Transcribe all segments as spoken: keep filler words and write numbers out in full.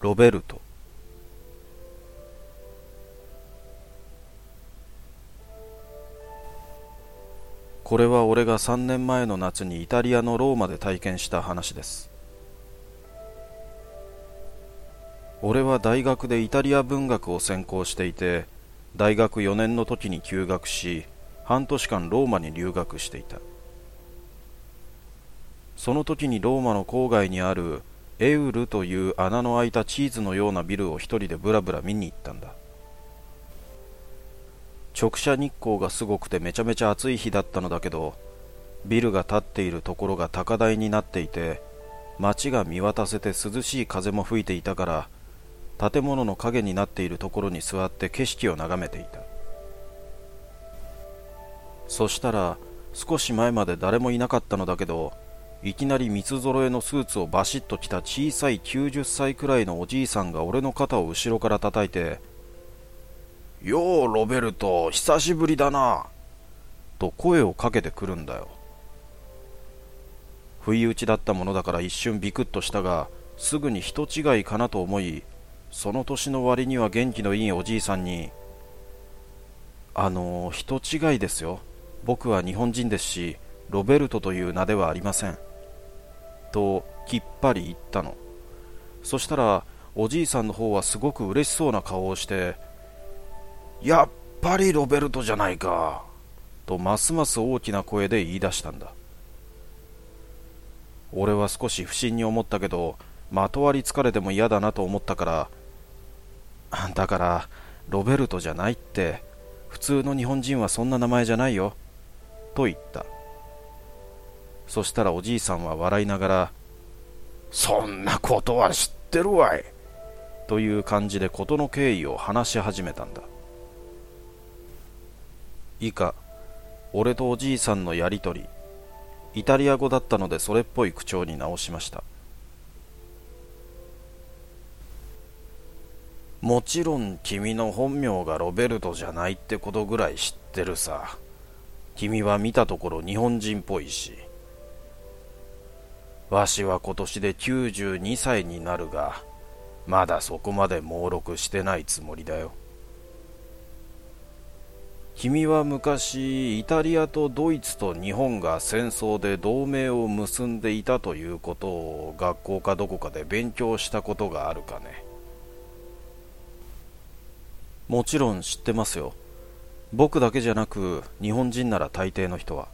ロベルト。これは俺がさんねんまえの夏にイタリアのローマで体験した話です。俺は大学でイタリア文学を専攻していて、大学よねんの時に休学し、半年間ローマに留学していた。その時にローマの郊外にあるエウルという穴の開いたチーズのようなビルを一人でブラブラ見に行ったんだ。直射日光がすごくてめちゃめちゃ暑い日だったのだけど、ビルが建っているところが高台になっていて、街が見渡せて涼しい風も吹いていたから、建物の影になっているところに座って景色を眺めていた。そしたら少し前まで誰もいなかったのだけど、いきなり三つ揃えのスーツをバシッと着た小さいきゅうじゅっさいくらいのおじいさんが俺の肩を後ろから叩いて、ようロベルト、久しぶりだな、と声をかけてくるんだよ。不意打ちだったものだから一瞬ビクッとしたが、すぐに人違いかなと思い、その年の割には元気のいいおじいさんに、あの人違いですよ、僕は日本人ですし、ロベルトという名ではありません、ときっぱり言ったの。そしたらおじいさんの方はすごく嬉しそうな顔をして、やっぱりロベルトじゃないか、とますます大きな声で言い出したんだ。俺は少し不審に思ったけど、まとわりつかれても嫌だなと思ったから、だからロベルトじゃないって、普通の日本人はそんな名前じゃないよ、と言った。そしたらおじいさんは笑いながら、そんなことは知ってるわい、という感じで事の経緯を話し始めたんだ。以下、俺とおじいさんのやりとり、イタリア語だったのでそれっぽい口調に直しました。もちろん君の本名がロベルトじゃないってことぐらい知ってるさ。君は見たところ日本人っぽいし。わしは今年できゅうじゅうにさいになるが、まだそこまで猛録してないつもりだよ。君は昔イタリアとドイツと日本が戦争で同盟を結んでいたということを学校かどこかで勉強したことがあるかね。もちろん知ってますよ。僕だけじゃなく日本人なら大抵の人は。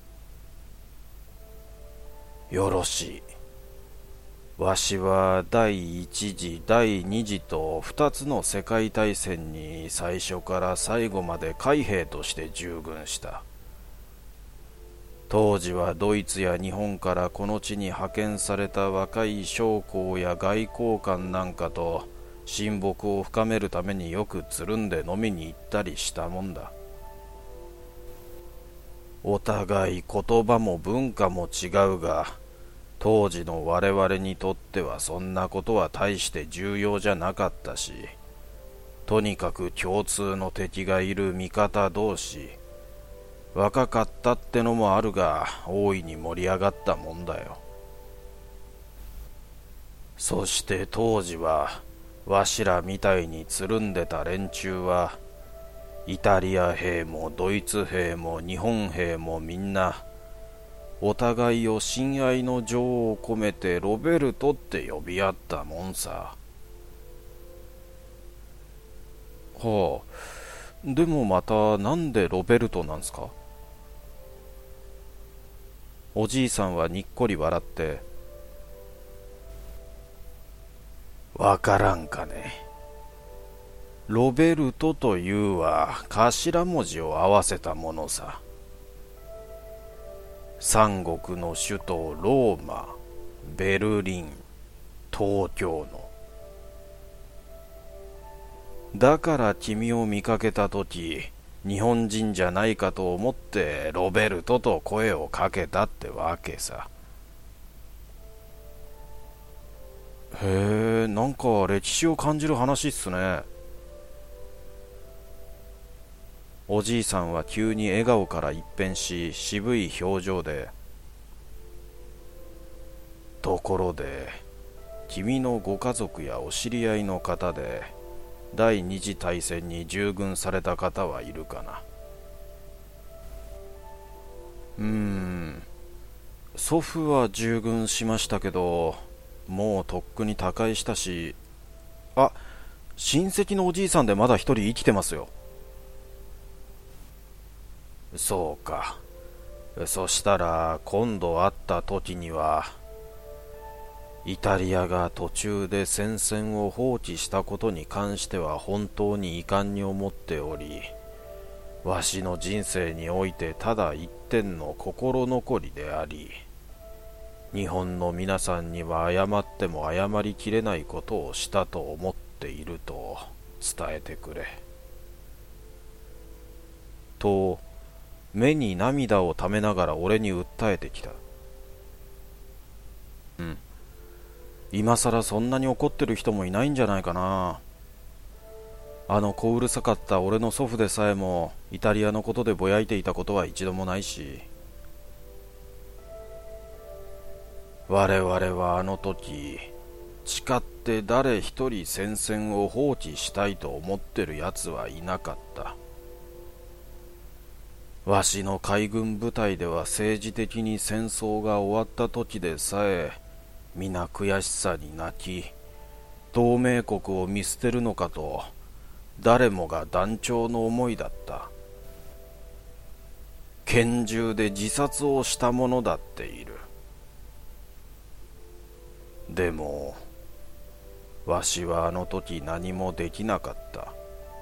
よろしい。わしは第一次第二次と二つの世界大戦に最初から最後まで海兵として従軍した。当時はドイツや日本からこの地に派遣された若い将校や外交官なんかと親睦を深めるためによくつるんで飲みに行ったりしたもんだ。お互い言葉も文化も違うが、当時の我々にとってはそんなことは大して重要じゃなかったし、とにかく共通の敵がいる味方同士、若かったってのもあるが大いに盛り上がったもんだよ。そして当時はわしらみたいにつるんでた連中は、イタリア兵もドイツ兵も日本兵もみんなお互いを親愛の情を込めてロベルトって呼び合ったもんさ。はあ、でもまたなんでロベルトなんすか？おじいさんはにっこり笑って、わからんかね。ロベルトというは頭文字を合わせたものさ。三国の首都ローマ、ベルリン、東京の。だから君を見かけたとき、日本人じゃないかと思ってロベルトと声をかけたってわけさ。へえ、なんか歴史を感じる話っすね。おじいさんは急に笑顔から一変し、渋い表情で、ところで君のご家族やお知り合いの方で第二次大戦に従軍された方はいるかな？うーん、祖父は従軍しましたけど、もうとっくに他界したし、あ、親戚のおじいさんでまだ一人生きてますよ。そうか。そしたら今度会った時には、イタリアが途中で戦線を放棄したことに関しては本当に遺憾に思っており、わしの人生においてただ一点の心残りであり、日本の皆さんには謝っても謝りきれないことをしたと思っていると伝えてくれ。と、目に涙をためながら俺に訴えてきた。うん。今さらそんなに怒ってる人もいないんじゃないかな。あの小うるさかった俺の祖父でさえもイタリアのことでぼやいていたことは一度もないし、我々はあの時誓って誰一人戦線を放棄したいと思ってる奴はいなかった。わしの海軍部隊では政治的に戦争が終わった時でさえ皆悔しさに泣き、同盟国を見捨てるのかと誰もが断腸の思いだった。拳銃で自殺をした者だっている。でもわしはあの時何もできなかった。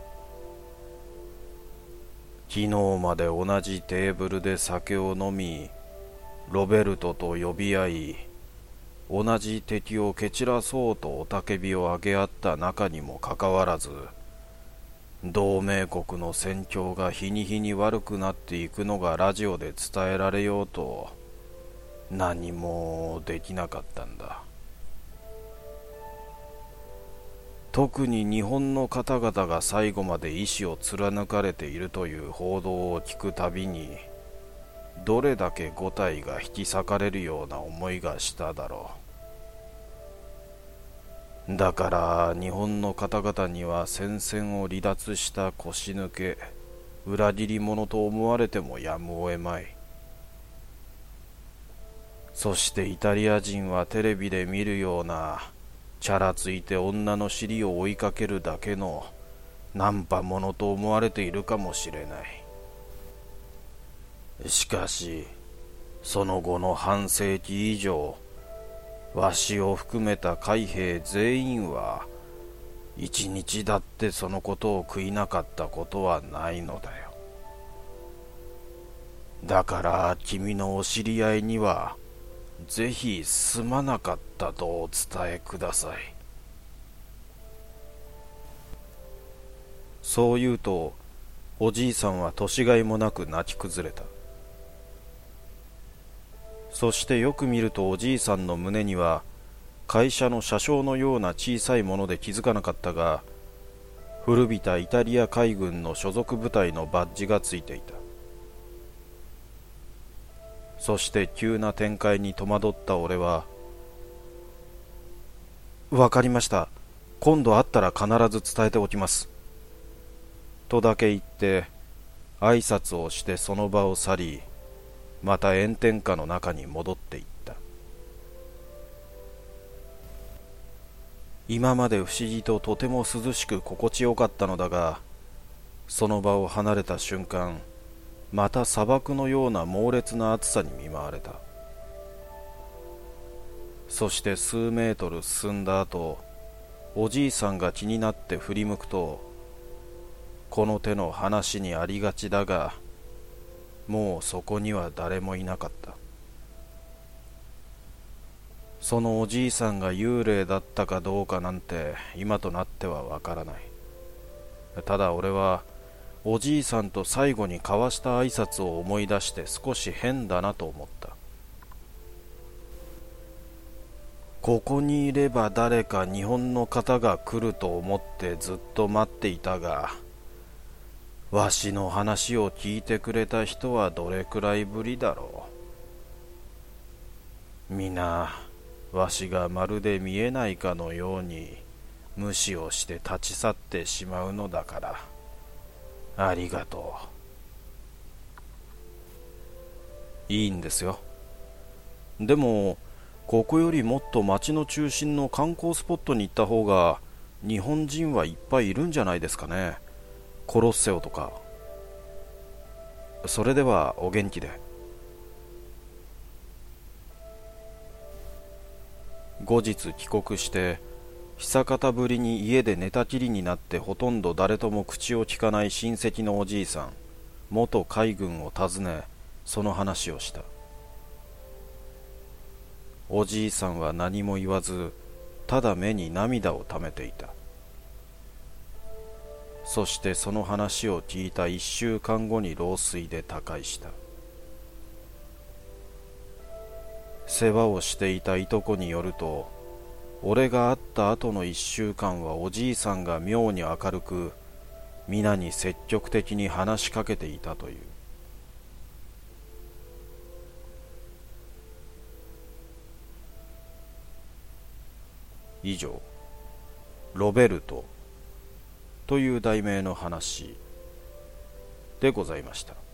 昨日まで同じテーブルで酒を飲み、ロベルトと呼び合い、同じ敵を蹴散らそうと雄たけびを上げ合った中にもかかわらず、同盟国の戦況が日に日に悪くなっていくのがラジオで伝えられようと何もできなかったんだ。特に日本の方々が最後まで意志を貫かれているという報道を聞くたびに、どれだけ五体が引き裂かれるような思いがしただろう。だから日本の方々には戦線を離脱した腰抜け、裏切り者と思われてもやむを得まい。そしてイタリア人はテレビで見るようなチャラついて女の尻を追いかけるだけのナンパ者と思われているかもしれない。しかしその後の半世紀以上、わしを含めた海兵全員は一日だってそのことを悔いなかったことはないのだよ。だから君のお知り合いにはぜひすまなかったとお伝えください。そう言うとおじいさんは年がいもなく泣き崩れた。そしてよく見るとおじいさんの胸には会社の車掌のような小さいもので気づかなかったが、古びたイタリア海軍の所属部隊のバッジがついていた。そして急な展開に戸惑った俺は、わかりました。今度会ったら必ず伝えておきます。とだけ言って、挨拶をしてその場を去り、また炎天下の中に戻っていった。今まで不思議ととても涼しく心地よかったのだが、その場を離れた瞬間、また砂漠のような猛烈な暑さに見舞われた。そして数メートル進んだ後、おじいさんが気になって振り向くと、この手の話にありがちだが、もうそこには誰もいなかった。そのおじいさんが幽霊だったかどうかなんて今となってはわからない。ただ俺はおじいさんと最後に交わした挨拶を思い出して少し変だなと思った。ここにいれば誰か日本の方が来ると思ってずっと待っていたが、わしの話を聞いてくれた人はどれくらいぶりだろう。みなわしがまるで見えないかのように無視をして立ち去ってしまうのだから。ありがとう。いいんですよ。でもここよりもっと町の中心の観光スポットに行った方が日本人はいっぱいいるんじゃないですかね。コロッセオとか。それではお元気で。後日帰国して久方ぶりに家で寝たきりになってほとんど誰とも口を聞かない親戚のおじいさん、元海軍を訪ね、その話をした。おじいさんは何も言わず、ただ目に涙をためていた。そしてその話を聞いた一週間後に老衰で他界した。世話をしていたいとこによると、俺が会った後の一週間はおじいさんが妙に明るく、皆に積極的に話しかけていたという。以上、ロベルトという題名の話でございました。